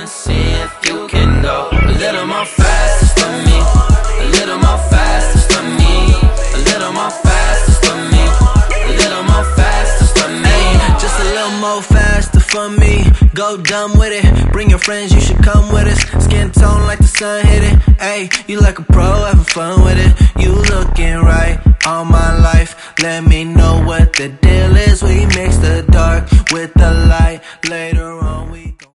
wanna see if you can go a little more faster for me, a little more faster for me, a little more faster for me, a little more faster for me. Just a little more faster for me. Go dumb with it. Bring your friends, you should come with us. Skin tone like the sun hit it. Ayy, you like a pro, having fun with it. You looking right all my life. Let me know what the deal is. We mix the dark with the light. Later on we